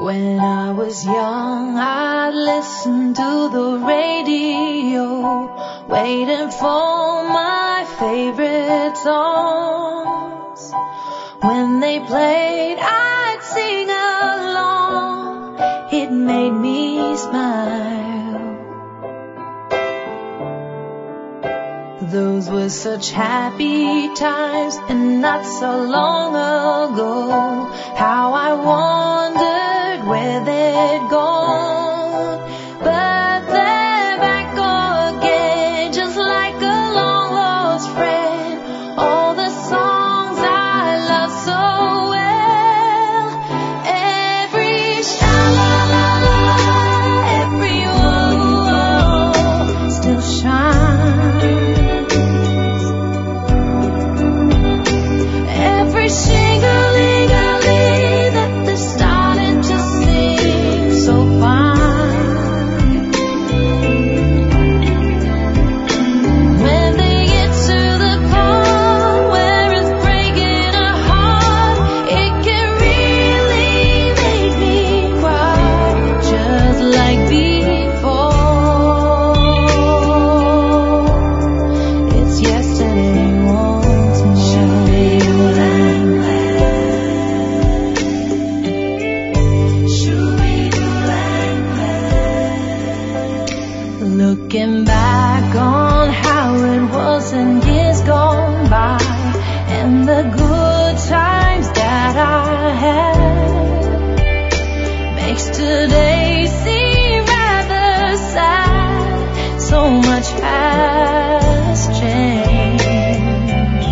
When I was young, I'd listen to the radio, waiting for my favorite songs. When they played, I'd sing along. It made me smile. Those were such happy times, and not so long ago. How I wondered where they'd gone, but they're back again, just like a long lost friend. All the songs I love so well, every sha-la-la-la, every whoa-whoa still shines. Every shing-a-ling-a-ling that they're starting to sing so fine. When they get to the part where it's breaking a heart, it can really make me cry, just like before. It's yesterday once more. Looking back on how it was in years gone by, and the good times that I had, makes today seem rather sad. So much has changed.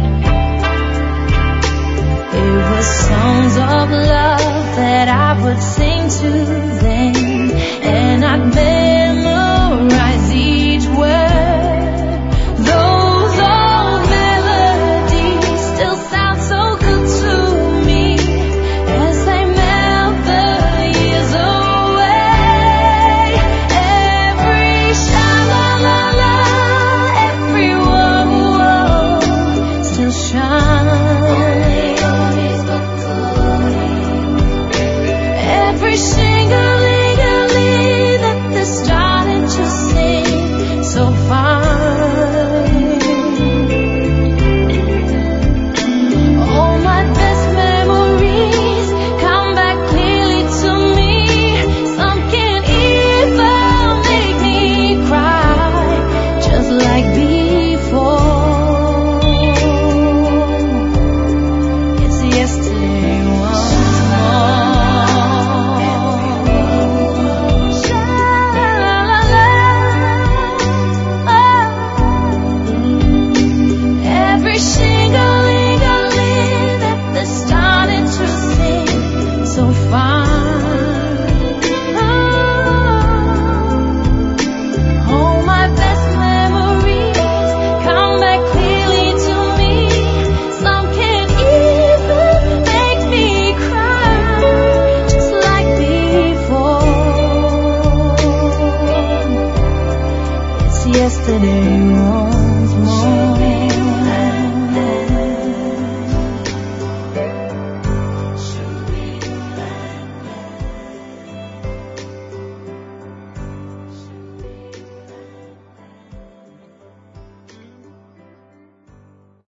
It was songs of love that I would sing to them, and I'd memorize each word. Those old melodies still sound so good to me as they melt the years away. Every sha-la-la-la, every whoa-whoa still shines. Every shing-a-ling-a-ling that they're starting to sing so fine. All my best memories come back clearly to me. Some can even make me cry, just like before. It's yesterday once more. Sha-la-la-la. Every shing-a-ling-a-ling that they're starting to sing so fine. All my best memories come back clearly to me. Some can even make me cry, just like before. It's yesterday